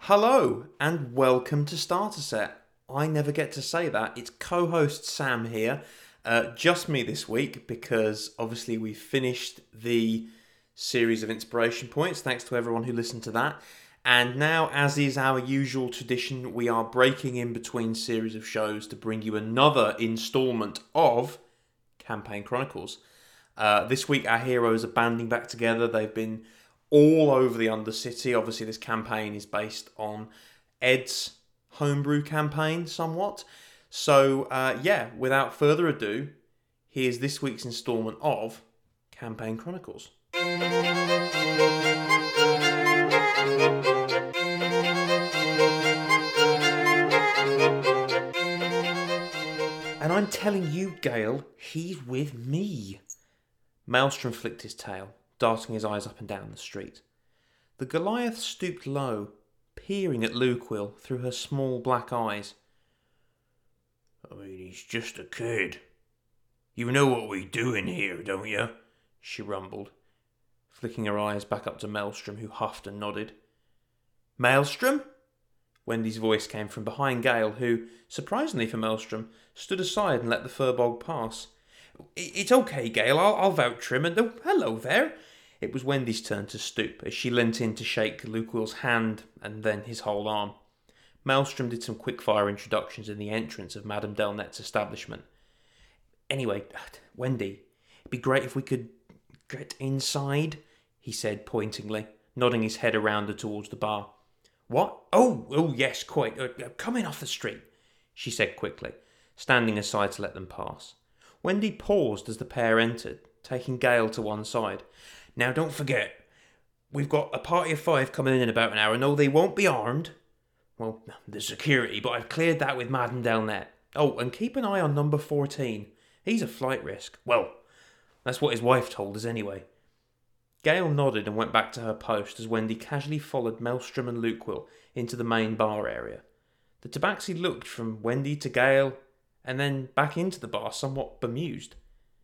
Hello and welcome to Starter Set. I never get to say that. It's co-host Sam here. Just me this week because obviously we finished the series of inspiration points. Thanks to everyone who listened to that. And now, as is our usual tradition, we are breaking in between series of shows to bring you another instalment of Campaign Chronicles. This week our heroes are banding back together. They've been all over the Undercity. Obviously this campaign is based on Ed's homebrew campaign somewhat. So without further ado, here's this week's instalment of Campaign Chronicles. And I'm telling you, Gale, he's with me. Maelstrom flicked his tail, darting his eyes up and down the street. The Goliath stooped low, peering at Luquill through her small black eyes. I mean, he's just a kid. You know what we do in here, don't you? She rumbled, flicking her eyes back up to Maelstrom, who huffed and nodded. Maelstrom? Wendy's voice came from behind Gale, who, surprisingly for Maelstrom, stood aside and let the furbog pass. It's okay, Gale, I'll vouch for him, and hello there. It was Wendy's turn to stoop as she leant in to shake Luquill's hand and then his whole arm. Maelstrom did some quick-fire introductions in the entrance of Madame Delnet's establishment. Anyway, Wendy, it'd be great if we could get inside, he said pointingly, nodding his head around her towards the bar. What? Oh, yes, quite. Come in off the street, she said quickly, standing aside to let them pass. Wendy paused as the pair entered, taking Gale to one side. Now, don't forget, we've got a party of 5 coming in about an hour. No, they won't be armed. Well, there's security, but I've cleared that with Madame Delnet. Oh, and keep an eye on number 14. He's a flight risk. Well, that's what his wife told us anyway. Gale nodded and went back to her post as Wendy casually followed Maelstrom and Luquill into the main bar area. The Tabaxi looked from Wendy to Gale and then back into the bar, somewhat bemused.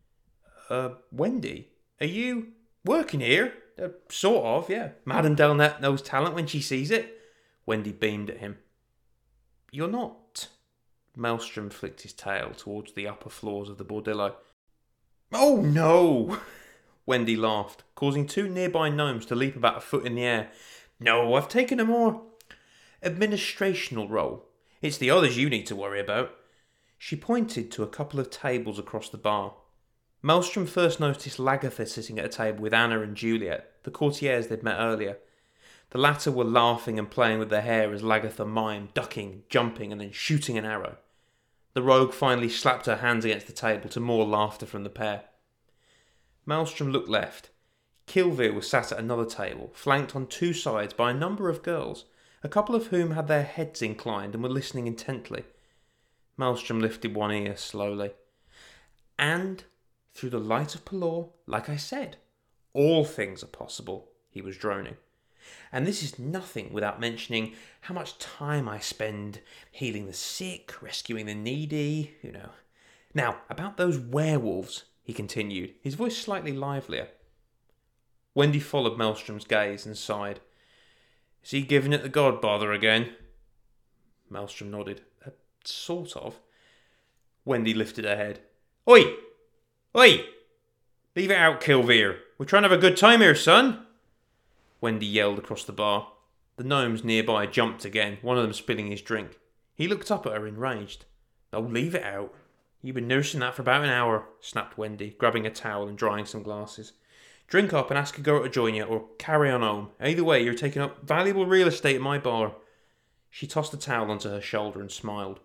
Wendy, are you working here? Sort of, yeah. Madame Delnet knows talent when she sees it. Wendy beamed at him. You're not. Maelstrom flicked his tail towards the upper floors of the bordello. Oh, no! Wendy laughed, causing 2 nearby gnomes to leap about a foot in the air. No, I've taken a more administrational role. It's the others you need to worry about. She pointed to a couple of tables across the bar. Maelstrom first noticed Lagatha sitting at a table with Anna and Juliet, the courtiers they'd met earlier. The latter were laughing and playing with their hair as Lagatha mimed, ducking, jumping, and then shooting an arrow. The rogue finally slapped her hands against the table to more laughter from the pair. Maelstrom looked left. Kilvir was sat at another table, flanked on 2 sides by a number of girls, a couple of whom had their heads inclined and were listening intently. Maelstrom lifted one ear slowly. And, through the light of Pelor, like I said, all things are possible, he was droning. And this is nothing without mentioning how much time I spend healing the sick, rescuing the needy, Now, about those werewolves, he continued, his voice slightly livelier. Wendy followed Maelstrom's gaze and sighed. Is he giving it the godbother again? Maelstrom nodded. Sort of. Wendy lifted her head. Oi! Oi! Leave it out, Kilvir. We're trying to have a good time here, son. Wendy yelled across the bar. The gnomes nearby jumped again, one of them spilling his drink. He looked up at her enraged. Oh, leave it out. You've been nursing that for about an hour, snapped Wendy, grabbing a towel and drying some glasses. Drink up and ask a girl to join you, or carry on home. Either way, you're taking up valuable real estate in my bar. She tossed the towel onto her shoulder and smiled.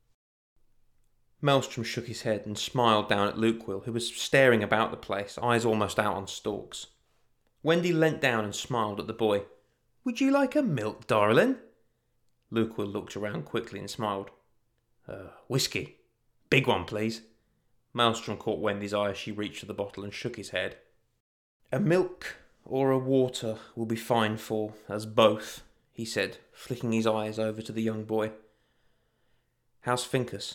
Maelstrom shook his head and smiled down at Luquill, who was staring about the place, eyes almost out on stalks. Wendy leant down and smiled at the boy. Would you like a milk, darling? Luquill looked around quickly and smiled. Whiskey. Big one, please. Maelstrom caught Wendy's eye as she reached for the bottle and shook his head. A milk or a water will be fine for us both, he said, flicking his eyes over to the young boy. How's Finkus?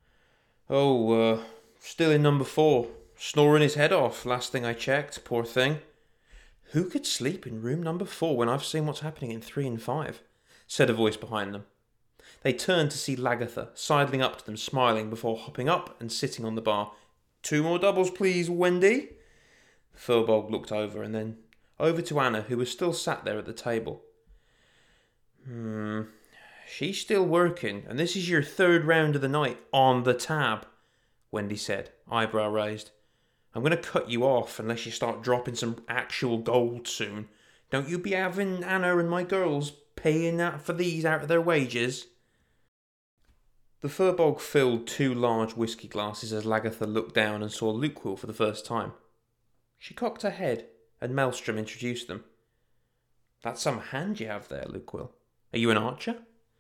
Oh, still in number 4. Snoring his head off, last thing I checked, poor thing. Who could sleep in room number 4 when I've seen what's happening in 3 and 5? said a voice behind them. They turned to see Lagatha sidling up to them, smiling before hopping up and sitting on the bar. 2 more doubles, please, Wendy. The Firbolg looked over and then over to Anna, who was still sat there at the table. She's still working, and this is your 3rd round of the night on the tab, Wendy said, eyebrow raised. I'm going to cut you off unless you start dropping some actual gold soon. Don't you be having Anna and my girls paying for these out of their wages? The Firbolg filled 2 large whisky glasses as Lagatha looked down and saw Lukewill for the first time. She cocked her head, and Maelstrom introduced them. That's some hand you have there, Lukewill. Are you an archer?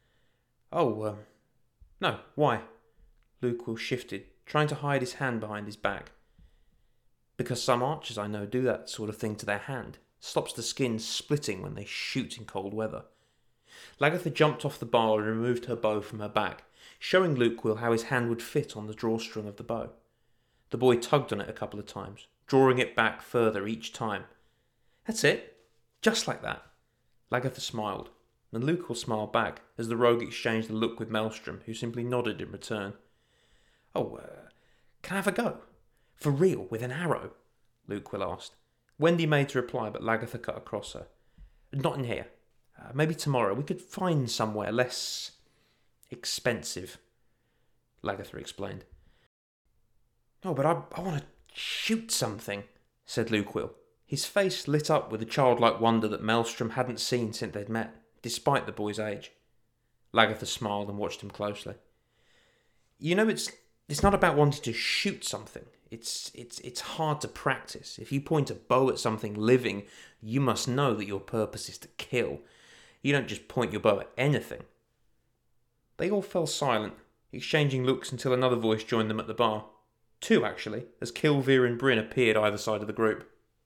Oh, no, why? Lukewill shifted, trying to hide his hand behind his back. Because some archers I know do that sort of thing to their hand. Stops the skin splitting when they shoot in cold weather. Lagatha jumped off the bar and removed her bow from her back, showing Lukewill how his hand would fit on the drawstring of the bow. The boy tugged on it a couple of times, drawing it back further each time. That's it. Just like that. Lagatha smiled, and Lukewill smiled back as the rogue exchanged a look with Maelstrom, who simply nodded in return. Oh, can I have a go? For real, with an arrow? Lukewill asked. Wendy made to reply, but Lagatha cut across her. Not in here. Maybe tomorrow. We could find somewhere less expensive, Lagatha explained. Oh, but I want to shoot something, said Lukewill. His face lit up with a childlike wonder that Maelstrom hadn't seen since they'd met, despite the boy's age. Lagatha smiled and watched him closely. You know, it's not about wanting to shoot something. It's hard to practice. If you point a bow at something living, you must know that your purpose is to kill. You don't just point your bow at anything. They all fell silent, exchanging looks until another voice joined them at the bar. 2, actually, as Kilvir and Bryn appeared either side of the group.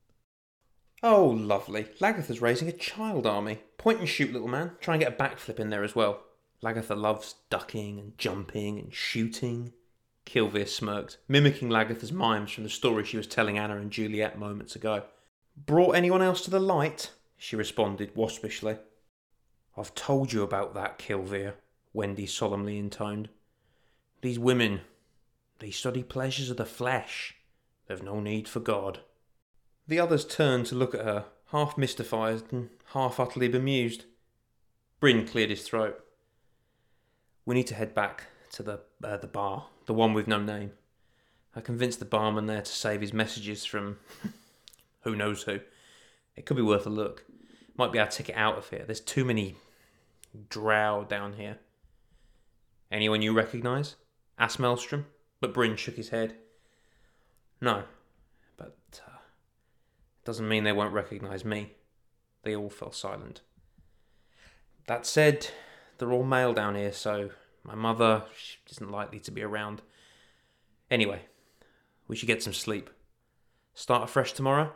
Oh, lovely. Lagatha's raising a child army. Point and shoot, little man. Try and get a backflip in there as well. Lagatha loves ducking and jumping and shooting. Kilvir smirked, mimicking Lagatha's mimes from the story she was telling Anna and Juliet moments ago. Brought anyone else to the light? She responded waspishly. I've told you about that, Kilvir, Wendy solemnly intoned. These women, they study pleasures of the flesh. They've no need for God. The others turned to look at her, half mystified and half utterly bemused. Bryn cleared his throat. We need to head back to the bar, the one with no name. I convinced the barman there to save his messages from who knows who. It could be worth a look. Might be our ticket out of here. There's too many drow down here. Anyone you recognise? Asked Maelstrom, but Bryn shook his head. No, but it doesn't mean they won't recognise me. They all fell silent. That said, they're all male down here, so my mother isn't likely to be around. Anyway, we should get some sleep. Start afresh tomorrow?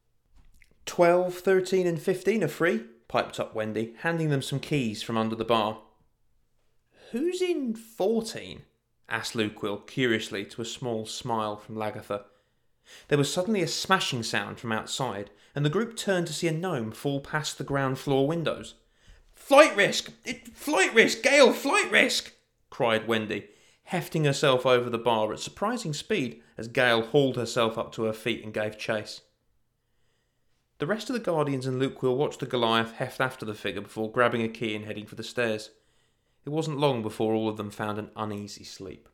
12, 13 and 15 are free, piped up Wendy, handing them some keys from under the bar. Who's in 14? Asked Lukewill curiously to a small smile from Lagatha. There was suddenly a smashing sound from outside, and the group turned to see a gnome fall past the ground floor windows. Flight risk! Flight risk! Gale, flight risk! Cried Wendy, hefting herself over the bar at surprising speed as Gale hauled herself up to her feet and gave chase. The rest of the Guardians and Lukewill watched the Goliath heft after the figure before grabbing a key and heading for the stairs. It wasn't long before all of them found an uneasy sleep.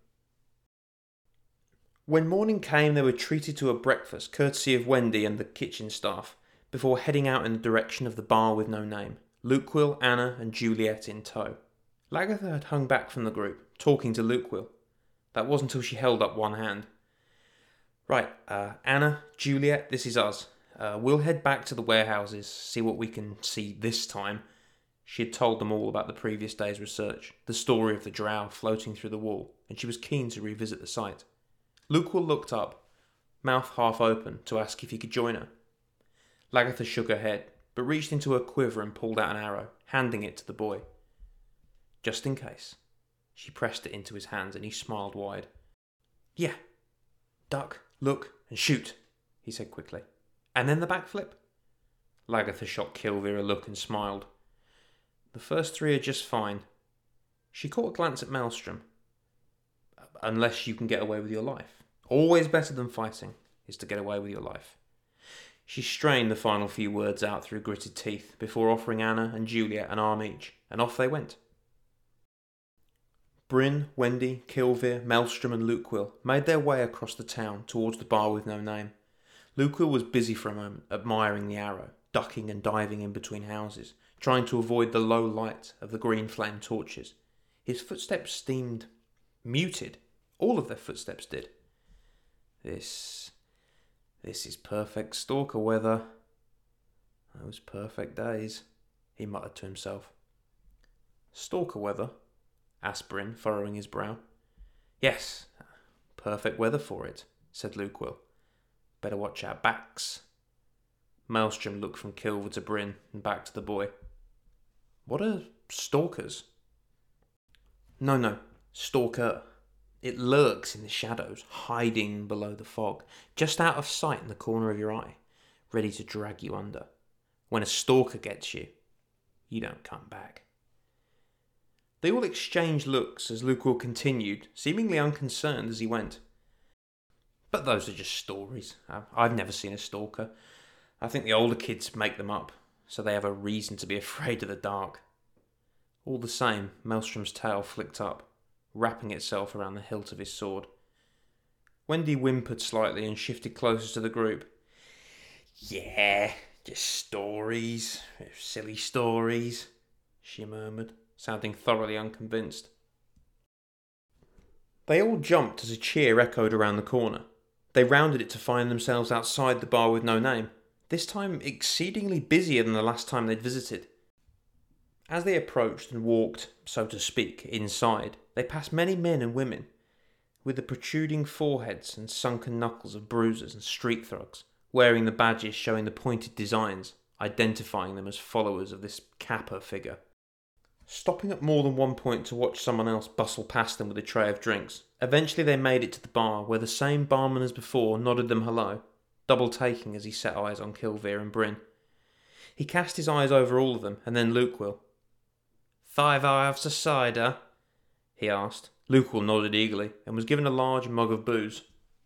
When morning came, they were treated to a breakfast courtesy of Wendy and the kitchen staff before heading out in the direction of the bar with no name, Lukewill, Anna and Juliet in tow. Lagatha had hung back from the group, talking to Lukewill. That was until she held up one hand. Right, Anna, Juliet, this is us. We'll head back to the warehouses, see what we can see this time. She had told them all about the previous day's research, the story of the drow floating through the wall, and she was keen to revisit the site. Lukewill looked up, mouth half open, to ask if he could join her. Lagatha shook her head, but reached into her quiver and pulled out an arrow, handing it to the boy. Just in case. She pressed it into his hands and he smiled wide. Yeah. Duck, look, and shoot, he said quickly. And then the backflip? Lagatha shot Kilvir a look and smiled. The first three are just fine. She caught a glance at Maelstrom. Unless you can get away with your life. Always better than fighting is to get away with your life. She strained the final few words out through gritted teeth before offering Anna and Juliet an arm each, and off they went. Bryn, Wendy, Kilvir, Maelstrom and Lukewill made their way across the town towards the bar with no name. Lukewill was busy for a moment, admiring the arrow, ducking and diving in between houses, trying to avoid the low light of the green flame torches. His footsteps seemed muted. All of their footsteps did. This is perfect stalker weather. Those perfect days, he muttered to himself. Stalker weather? Asked Bryn, furrowing his brow. Yes, perfect weather for it, said Lukewill. Better watch our backs. Maelstrom looked from Kilvir to Bryn and back to the boy. What are stalkers? No, stalker. It lurks in the shadows, hiding below the fog, just out of sight in the corner of your eye, ready to drag you under. When a stalker gets you, you don't come back. They all exchanged looks as Lukewill continued, seemingly unconcerned as he went. But those are just stories. I've never seen a stalker. I think the older kids make them up, so they have a reason to be afraid of the dark. All the same, Maelstrom's tail flicked up, wrapping itself around the hilt of his sword. Wendy whimpered slightly and shifted closer to the group. Yeah, just stories, silly stories, she murmured, sounding thoroughly unconvinced. They all jumped as a cheer echoed around the corner. They rounded it to find themselves outside the bar with no name, this time exceedingly busier than the last time they'd visited. As they approached and walked, so to speak, inside, they passed many men and women, with the protruding foreheads and sunken knuckles of bruisers and street thugs, wearing the badges showing the pointed designs, identifying them as followers of this Kappa figure. Stopping at more than one point to watch someone else bustle past them with a tray of drinks, eventually they made it to the bar where the same barman as before nodded them hello, double-taking as he set eyes on Kilvir and Bryn. He cast his eyes over all of them, and then Lukewill. 5 halves of cider? He asked. Lukewill nodded eagerly, and was given a large mug of booze.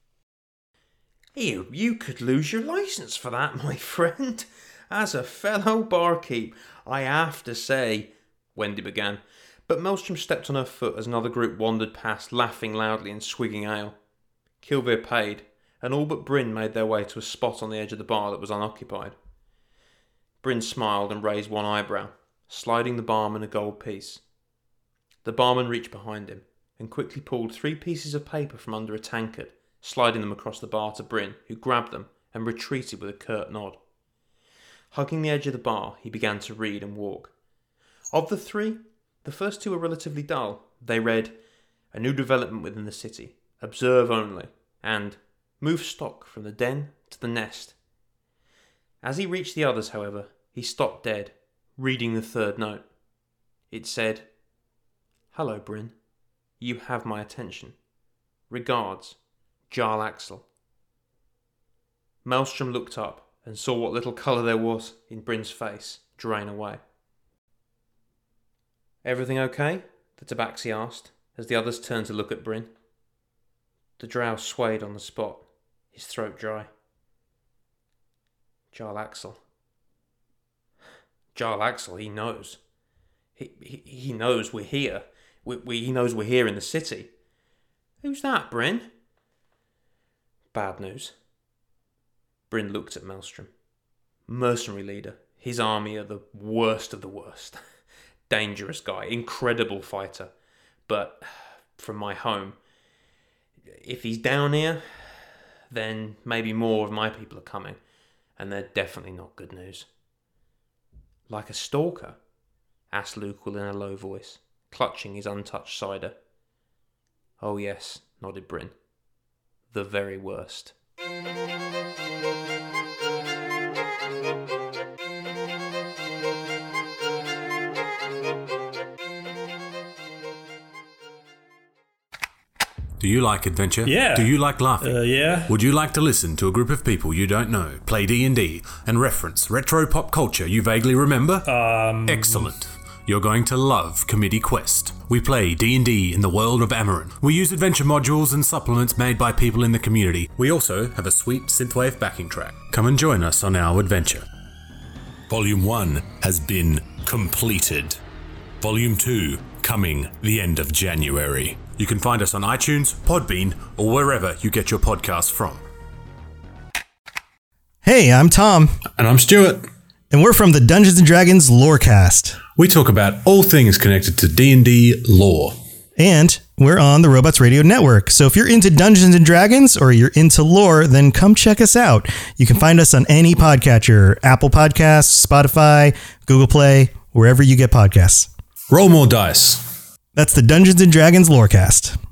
Here, you could lose your licence for that, my friend. As a fellow barkeep, I have to say, Wendy began, but Maelstrom stepped on her foot as another group wandered past, laughing loudly and swigging ale. Kilvir paid, and all but Bryn made their way to a spot on the edge of the bar that was unoccupied. Bryn smiled and raised one eyebrow, sliding the barman a gold piece. The barman reached behind him and quickly pulled 3 pieces of paper from under a tankard, sliding them across the bar to Bryn, who grabbed them and retreated with a curt nod. Hugging the edge of the bar, he began to read and walk. Of the 3, the first 2 were relatively dull. They read, "A new development within the city. Observe only," and "Move stock from the den to the nest." As he reached the others, however, he stopped dead, reading the 3rd note. It said, "Hello, Bryn. You have my attention. Regards, Jarl Axel." Maelstrom looked up and saw what little colour there was in Bryn's face drain away. "Everything okay?" the Tabaxi asked, as the others turned to look at Bryn. The drow swayed on the spot, his throat dry. Jarl Axel. Jarl Axel, he knows. He knows we're here. He knows we're here in the city. Who's that, Bryn? Bad news. Bryn looked at Maelstrom. Mercenary leader. His army are the worst of the worst. Dangerous guy, incredible fighter. But from my home, if he's down here, then maybe more of my people are coming, and they're definitely not good news. Like a stalker? Asked Lukewill in a low voice, clutching his untouched cider. Oh yes, nodded Bryn. The very worst. Do you like adventure? Yeah. Do you like laughing? Yeah. Would you like to listen to a group of people you don't know play D&D and reference retro pop culture you vaguely remember? Excellent. You're going to love Committee Quest. We play D&D in the world of Amarin. We use adventure modules and supplements made by people in the community. We also have a sweet synthwave backing track. Come and join us on our adventure. Volume 1 has been completed. Volume 2 coming the end of January. You can find us on iTunes, Podbean, or wherever you get your podcasts from. Hey, I'm Tom. And I'm Stuart. And we're from the Dungeons & Dragons Lorecast. We talk about all things connected to D&D lore. And we're on the Robots Radio Network. So if you're into Dungeons & Dragons or you're into lore, then come check us out. You can find us on any podcatcher, Apple Podcasts, Spotify, Google Play, wherever you get podcasts. Roll more dice. That's the Dungeons & Dragons Lorecast.